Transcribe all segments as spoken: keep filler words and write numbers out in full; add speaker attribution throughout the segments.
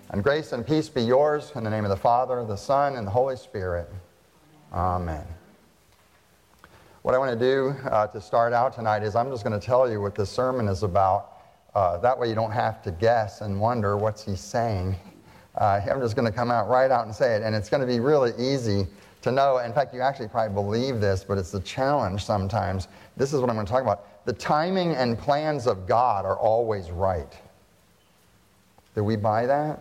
Speaker 1: And grace and peace be yours in the name of the Father, the Son, and the Holy Spirit. Amen. What I want to do uh, to start out tonight is I'm just going to tell you what this sermon is about. Uh, that way you don't have to guess and wonder what's he saying. Uh, I'm just going to come out right out and say it, and it's going to be really easy to know. In fact, you actually probably believe this, but it's a challenge sometimes. This is what I'm going to talk about. The timing and plans of God are always right. Do we buy that?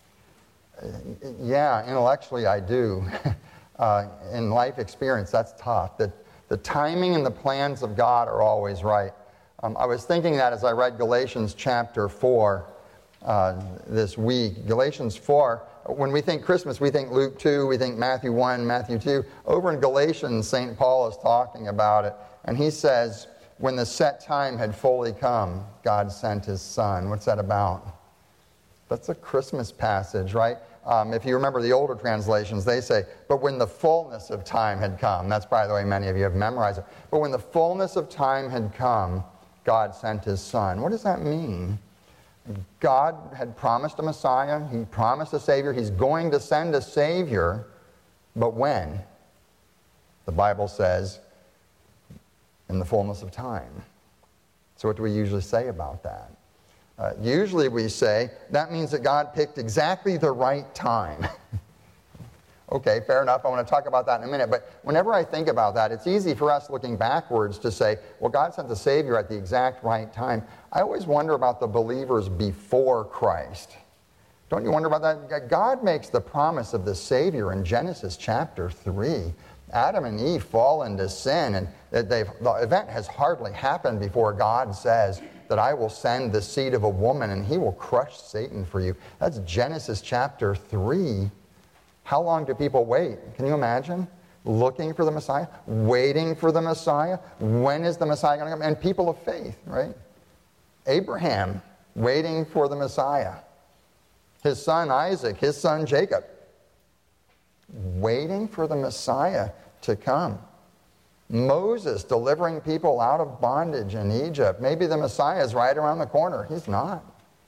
Speaker 1: Yeah, intellectually I do. uh, in life experience, that's tough. The, the timing and the plans of God are always right. Um, I was thinking that as I read Galatians chapter four uh, this week. Galatians four, when we think Christmas, we think Luke two, we think Matthew one, Matthew two. Over in Galatians, Saint Paul is talking about it, and he says, when the set time had fully come, God sent His Son. What's that about? That's a Christmas passage, right? Um, if you remember the older translations, they say, but when the fullness of time had come. That's probably the way many of you have memorized it. But when the fullness of time had come, God sent His Son. What does that mean? God had promised a Messiah. He promised a Savior. He's going to send a Savior. But when? The Bible says, in the fullness of time. So what do we usually say about that? Uh, usually we say, that means that God picked exactly the right time. Okay, fair enough. I want to talk about that in a minute. But whenever I think about that, it's easy for us looking backwards to say, well, God sent the Savior at the exact right time. I always wonder about the believers before Christ. Don't you wonder about that? God makes the promise of the Savior in Genesis chapter three. Adam and Eve fall into sin, and they've, the event has hardly happened before God says that I will send the seed of a woman and he will crush Satan for you. That's Genesis chapter three. How long do people wait? Can you imagine? Looking for the Messiah, waiting for the Messiah. When is the Messiah going to come? And people of faith, right? Abraham, waiting for the Messiah. His son Isaac, his son Jacob, waiting for the Messiah to come. Moses delivering people out of bondage in Egypt. Maybe the Messiah is right around the corner. He's not.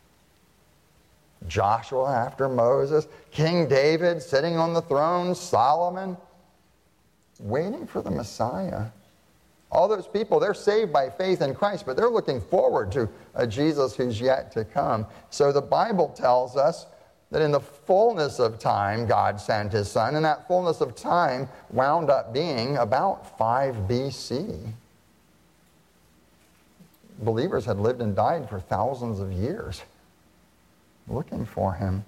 Speaker 1: Joshua after Moses. King David sitting on the throne. Solomon. Waiting for the Messiah. All those people, they're saved by faith in Christ, but they're looking forward to a Jesus who's yet to come. So the Bible tells us that in the fullness of time, God sent His Son, and that fullness of time wound up being about five B C. Believers had lived and died for thousands of years looking for Him.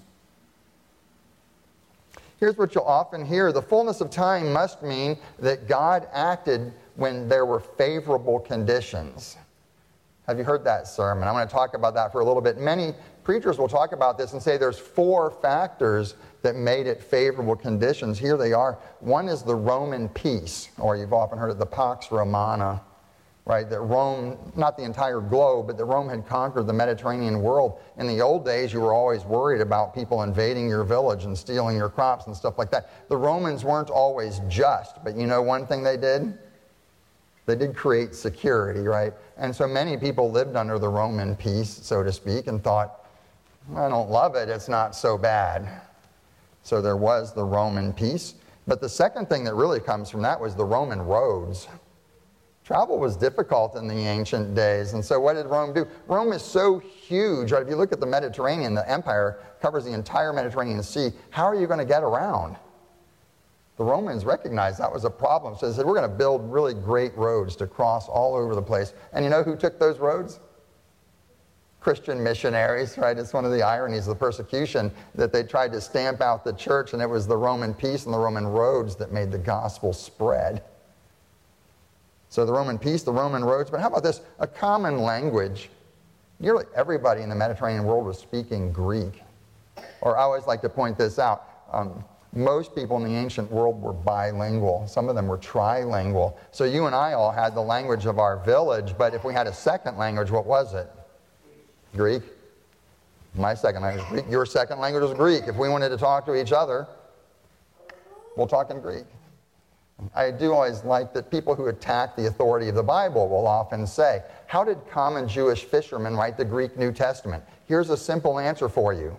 Speaker 1: Here's what you'll often hear. The fullness of time must mean that God acted when there were favorable conditions. Have you heard that sermon? I'm going to talk about that for a little bit. Many preachers will talk about this and say there's four factors that made it favorable conditions. Here they are. One is the Roman peace, or you've often heard of the Pax Romana, right? That Rome, not the entire globe, but that Rome had conquered the Mediterranean world. In the old days, you were always worried about people invading your village and stealing your crops and stuff like that. The Romans weren't always just, but you know one thing they did? They did create security, right? And so many people lived under the Roman peace, so to speak, and thought, I don't love it, it's not so bad. So there was the Roman peace. But the second thing that really comes from that was the Roman roads. Travel was difficult in the ancient days, and so what did Rome do? Rome is so huge, right? If you look at the Mediterranean, the empire covers the entire Mediterranean Sea. How are you going to get around? The Romans recognized that was a problem, so they said, we're going to build really great roads to cross all over the place. And you know who took those roads? Christian missionaries, right? It's one of the ironies of the persecution that they tried to stamp out the church, and it was the Roman peace and the Roman roads that made the gospel spread. So the Roman peace, the Roman roads, but how about this? A common language. Nearly everybody in the Mediterranean world was speaking Greek. Or I always like to point this out. Um, Most people in the ancient world were bilingual. Some of them were trilingual. So you and I all had the language of our village, but if we had a second language, what was it? Greek. My second language is Greek. Your second language is Greek. If we wanted to talk to each other, we'll talk in Greek. I do always like that people who attack the authority of the Bible will often say, how did common Jewish fishermen write the Greek New Testament? Here's a simple answer for you.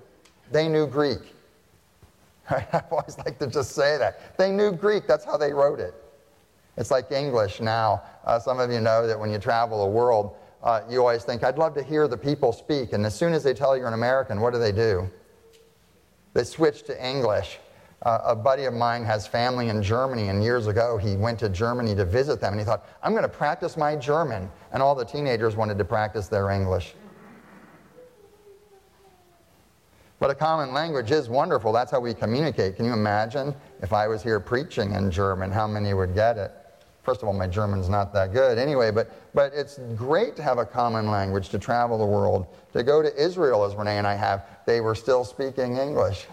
Speaker 1: They knew Greek. I always like to just say that. They knew Greek. That's how they wrote it. It's like English now. Uh, some of you know that when you travel the world, uh, you always think, I'd love to hear the people speak. And as soon as they tell you you're an American, what do they do? They switch to English. Uh, a buddy of mine has family in Germany, and years ago he went to Germany to visit them, and he thought, I'm going to practice my German. And all the teenagers wanted to practice their English. But a common language is wonderful. That's how we communicate. Can you imagine if I was here preaching in German, how many would get it? First of all, my German's not that good anyway, but, but it's great to have a common language, to travel the world. To go to Israel, as Renee and I have, they were still speaking English.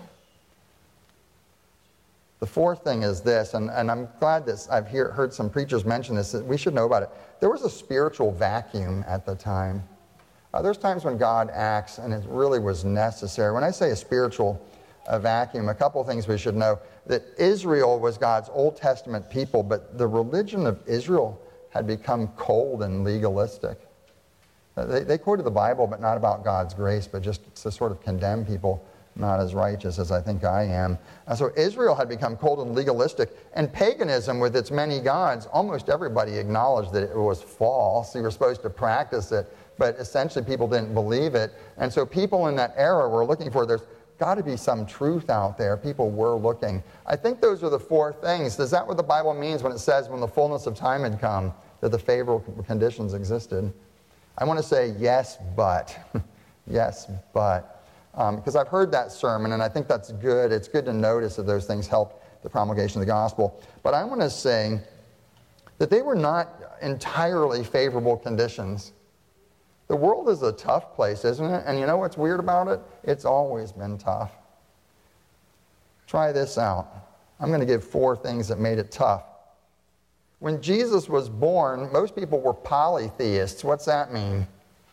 Speaker 1: The fourth thing is this, and, and I'm glad that I've hear, heard some preachers mention this, that we should know about it. There was a spiritual vacuum at the time. Uh, there's times when God acts and it really was necessary. When I say a spiritual uh, vacuum, a couple things we should know. That Israel was God's Old Testament people, but the religion of Israel had become cold and legalistic. Uh, they, they quoted the Bible, but not about God's grace, but just to sort of condemn people not as righteous as I think I am. Uh, so Israel had become cold and legalistic, and paganism with its many gods, almost everybody acknowledged that it was false. You were supposed to practice it, but essentially people didn't believe it. And so people in that era were looking for, there's got to be some truth out there. People were looking. I think those are the four things. Is that what the Bible means when it says when the fullness of time had come, that the favorable conditions existed? I want to say yes, but. Yes, but. Um, because I've heard that sermon, and I think that's good. It's good to notice that those things help the promulgation of the gospel. But I want to say that they were not entirely favorable conditions. The world is a tough place, isn't it? And you know what's weird about it? It's always been tough. Try this out. I'm going to give four things that made it tough. When Jesus was born, most people were polytheists. What's that mean?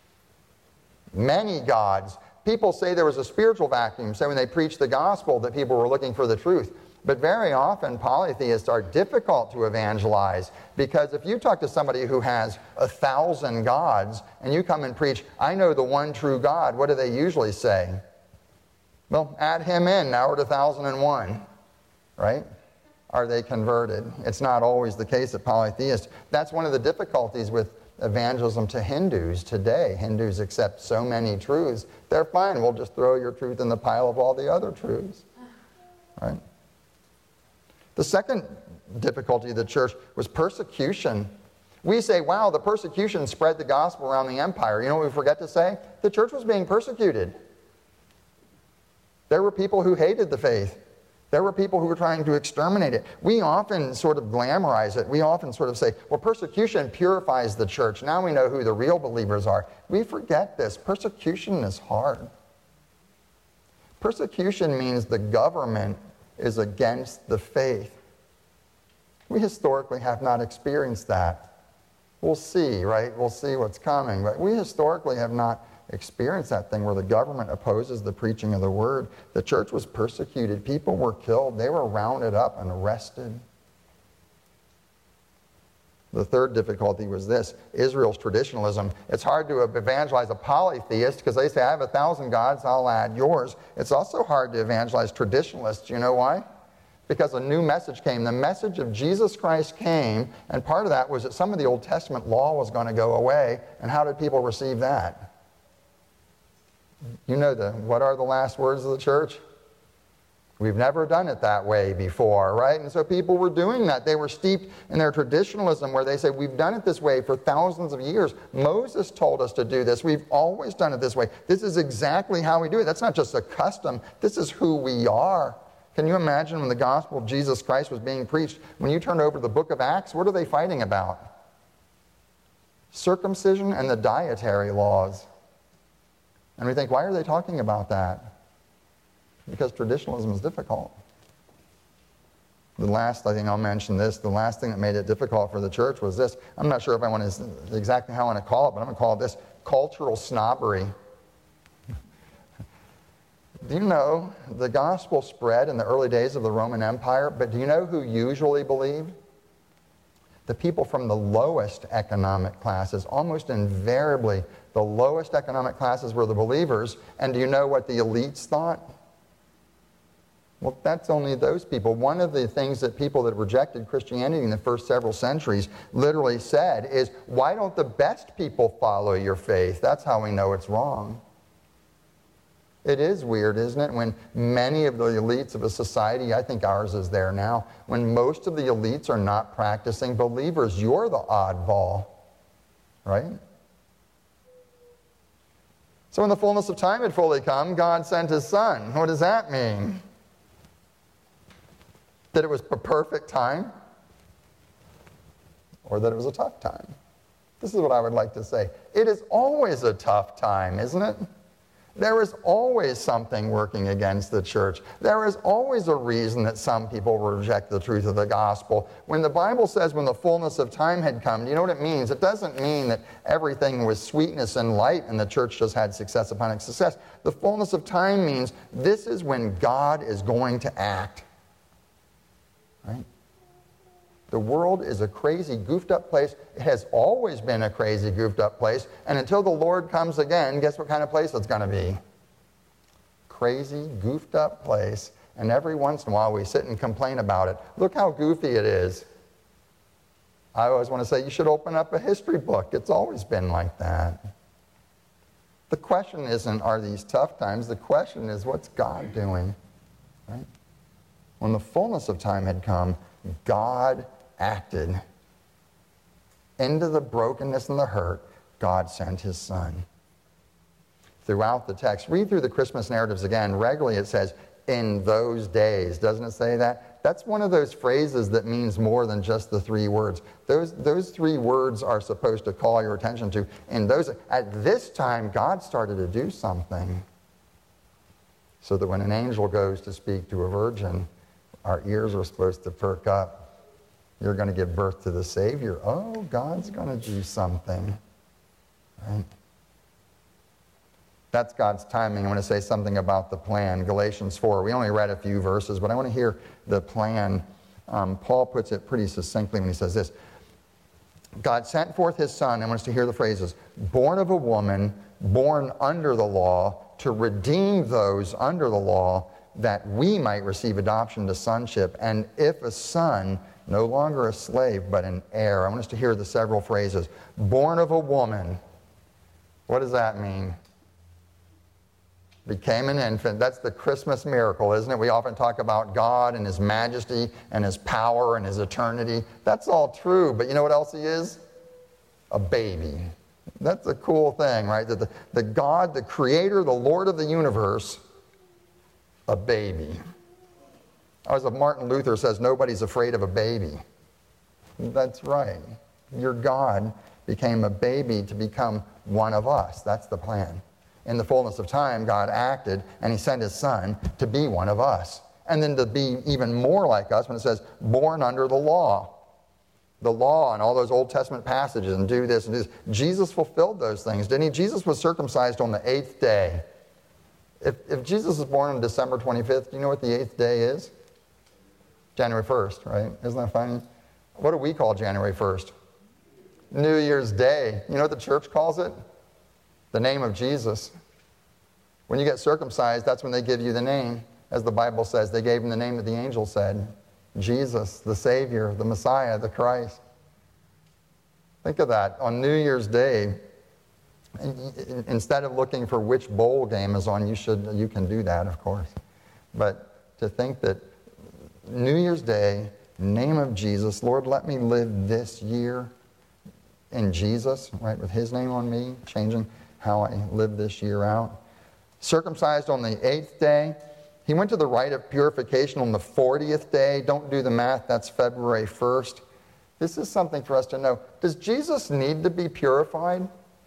Speaker 1: Many gods. People say there was a spiritual vacuum, say when they preached the gospel that people were looking for the truth. But very often polytheists are difficult to evangelize, because if you talk to somebody who has a thousand gods and you come and preach, I know the one true God, what do they usually say? Well, add him in, now we're at one thousand one, right? Are they converted? It's not always the case at polytheists. That's one of the difficulties with evangelism to Hindus today. Hindus accept so many truths. They're fine, we'll just throw your truth in the pile of all the other truths, right? The second difficulty of the church was persecution. We say, wow, the persecution spread the gospel around the empire. You know what we forget to say? The church was being persecuted. There were people who hated the faith. There were people who were trying to exterminate it. We often sort of glamorize it. We often sort of say, well, persecution purifies the church. Now we know who the real believers are. We forget this. Persecution is hard. Persecution means the government is against the faith. We historically have not experienced that. We'll see, right? We'll see what's coming. But we historically have not experienced that thing where the government opposes the preaching of the word. The church was persecuted. People were killed. They were rounded up and arrested. The third difficulty was this, Israel's traditionalism. It's hard to evangelize a polytheist because they say, I have a thousand gods, I'll add yours. It's also hard to evangelize traditionalists. You know why? Because a new message came. The message of Jesus Christ came, and part of that was that some of the Old Testament law was going to go away. And how did people receive that? You know the, what are the last words of the church? We've never done it that way before, right? And so people were doing that. They were steeped in their traditionalism where they say, we've done it this way for thousands of years. Moses told us to do this. We've always done it this way. This is exactly how we do it. That's not just a custom. This is who we are. Can you imagine when the gospel of Jesus Christ was being preached? When you turn over to the book of Acts, what are they fighting about? Circumcision and the dietary laws. And we think, why are they talking about that? Because traditionalism is difficult. The last, I think I'll mention this, the last thing that made it difficult for the church was this. I'm not sure if I want to, exactly how I want to call it, but I'm going to call it this, cultural snobbery. Do you know the gospel spread in the early days of the Roman Empire, but do you know who usually believed? The people from the lowest economic classes. Almost invariably, the lowest economic classes were the believers. And do you know what the elites thought? Well, that's only those people. One of the things that people that rejected Christianity in the first several centuries literally said is, why don't the best people follow your faith? That's how we know it's wrong. It is weird, isn't it, when many of the elites of a society, I think ours is there now, when most of the elites are not practicing believers, you're the oddball, right? So when the fullness of time had fully come, God sent His Son. What does that mean? That it was a perfect time? Or that it was a tough time? This is what I would like to say. It is always a tough time, isn't it? There is always something working against the church. There is always a reason that some people reject the truth of the gospel. When the Bible says when the fullness of time had come, do you know what it means? It doesn't mean that everything was sweetness and light and the church just had success upon success. The fullness of time means this is when God is going to act. Right? The world is a crazy, goofed up place. It has always been a crazy, goofed up place. And until the Lord comes again, guess what kind of place it's going to be? Crazy, goofed up place. And every once in a while we sit and complain about it. Look how goofy it is. I always want to say you should open up a history book. It's always been like that. The question isn't, are these tough times? The question is, what's God doing? Right? When the fullness of time had come, God acted. Into the brokenness and the hurt, God sent His Son. Throughout the text, read through the Christmas narratives again. Regularly it says, in those days. Doesn't it say that? That's one of those phrases that means more than just the three words. Those, those three words are supposed to call your attention to. In those, at this time, God started to do something. So that when an angel goes to speak to a virgin, our ears are supposed to perk up. You're going to give birth to the Savior. Oh, God's going to do something. Right? That's God's timing. I want to say something about the plan. Galatians four. We only read a few verses, but I want to hear the plan. Um, Paul puts it pretty succinctly when he says this. God sent forth His Son, I want us to hear the phrases, born of a woman, born under the law, to redeem those under the law, that we might receive adoption to sonship, and if a son, no longer a slave, but an heir. I want us to hear the several phrases. Born of a woman. What does that mean? Became an infant. That's the Christmas miracle, isn't it? We often talk about God and His majesty and His power and His eternity. That's all true, but you know what else He is? A baby. That's a cool thing, right? That the, the God, the Creator, the Lord of the universe, a baby. As Martin Luther says, nobody's afraid of a baby. That's right. Your God became a baby to become one of us. That's the plan. In the fullness of time, God acted, and He sent His Son to be one of us. And then to be even more like us when it says, born under the law. The law and all those Old Testament passages, and do this and do this. Jesus fulfilled those things, didn't He? Jesus was circumcised on the eighth day. If, if Jesus was born on December twenty-fifth, do you know what the eighth day is? January first, right? Isn't that funny? What do we call January first? New Year's Day. You know what the church calls it? The name of Jesus. When you get circumcised, that's when they give you the name. As the Bible says, they gave Him the name that the angel said. Jesus, the Savior, the Messiah, the Christ. Think of that. On New Year's Day, instead of looking for which bowl game is on, you should, you can do that, of course. But to think that New Year's Day, name of Jesus, Lord, let me live this year in Jesus, right, with His name on me, changing how I live this year out. Circumcised on the eighth day. He went to the rite of purification on the fortieth day. Don't do the math, that's February first. This is something for us to know. Does Jesus need to be purified?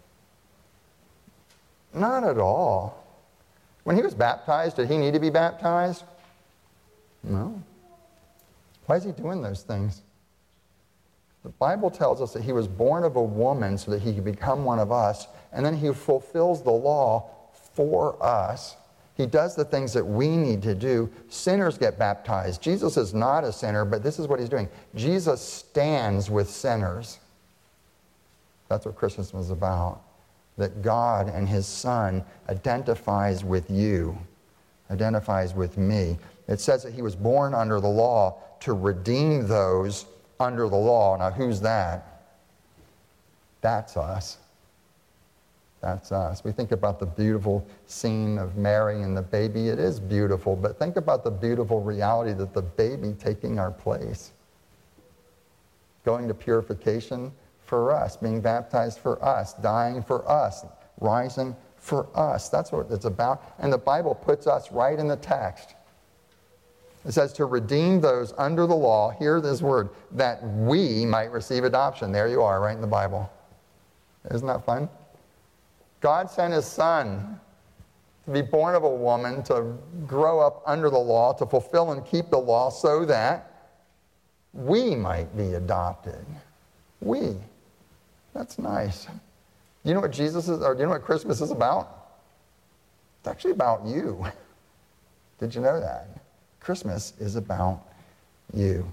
Speaker 1: Not at all. When He was baptized, did He need to be baptized? No. Why is He doing those things? The Bible tells us that He was born of a woman so that He could become one of us, and then He fulfills the law for us. He does the things that we need to do. Sinners get baptized. Jesus is not a sinner, but this is what He's doing. Jesus stands with sinners. That's what Christmas was about. That God and His Son identifies with you. identifies with me. It says that he was born under the law to redeem those under the law. Now, who's that? That's us. That's us. We think about the beautiful scene of Mary and the baby. It is beautiful, but think about the beautiful reality that the baby taking our place, going to purification for us, being baptized for us, dying for us, rising for us. That's what it's about. And the Bible puts us right in the text. It says to redeem those under the law, hear this word, that we might receive adoption. There you are, right in the Bible. Isn't that fun? God sent his son to be born of a woman, to grow up under the law, to fulfill and keep the law so that we might be adopted. We. That's nice. Do you know what Jesus is, or do you know what Christmas is about? It's actually about you. Did you know that? Christmas is about you.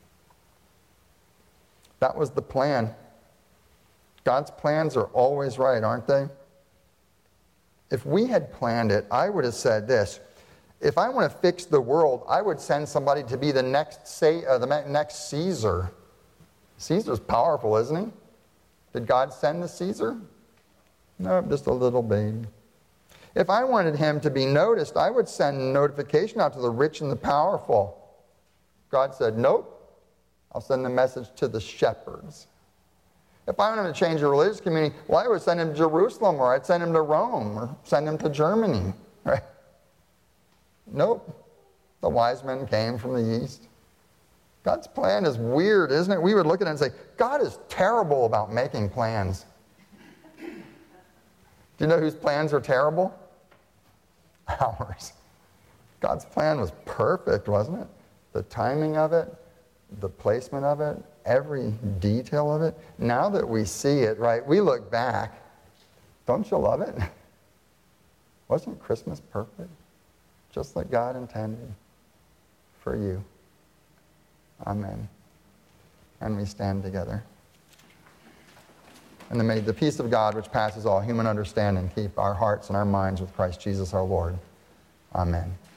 Speaker 1: That was the plan. God's plans are always right, aren't they? If we had planned it, I would have said this. If I want to fix the world, I would send somebody to be the next, say, uh, the next Caesar. Caesar's powerful, isn't he? Did God send the Caesar? No, just a little babe. If I wanted him to be noticed, I would send notification out to the rich and the powerful. God said, nope, I'll send the message to the shepherds. If I wanted him to change the religious community, well, I would send him to Jerusalem, or I'd send him to Rome, or send him to Germany. Right? Nope. The wise men came from the east. God's plan is weird, isn't it? We would look at it and say, God is terrible about making plans. Do you know whose plans are terrible? Ours. God's plan was perfect, wasn't it? The timing of it, the placement of it, every detail of it. Now that we see it, right, we look back. Don't you love it? Wasn't Christmas perfect? Just like God intended for you. Amen. And we stand together. And then may the peace of God, which passes all human understanding, keep our hearts and our minds with Christ Jesus our Lord. Amen.